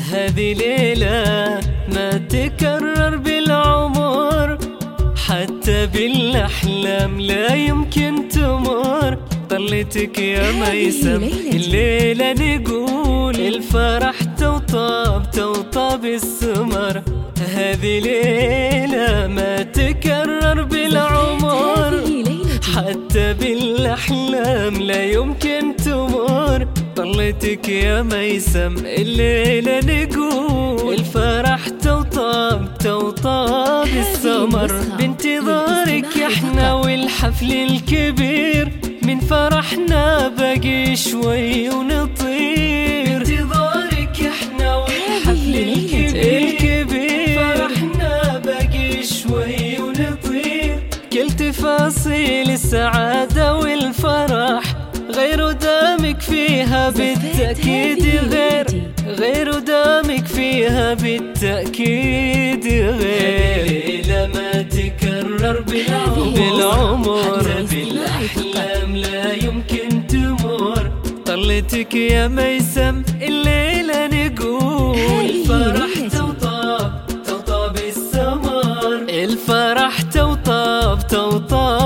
هذه ليلة ما تكرر بالعمر، حتى بالأحلام لا يمكن تمر. طلتك يا ميسم الليلة نقول الفرح توطاب توطاب السمر. هذه ليلة ما تكرر بالعمر، حتى بالأحلام لا يمكن تمر. طلتك يا ميسم الليلة نقول الفرح توطاب توطاب السمر. بانتظارك احنا والحفل الكبير، من فرحنا باقي شوي ونطير. بانتظارك احنا والحفل الكبير، فرحنا باقي شوي ونطير. كل تفاصيل السعادة والفرح غير دامك فيها بالتأكيد، غير دامك فيها بالتأكيد غير. ليلة ما تكرر بالعمر، بالأحلام لا يمكن تمر. طلتك يا ميسم الليلة نقول الفرح توطاب توطاب السمر. الفرح توطاب توطاب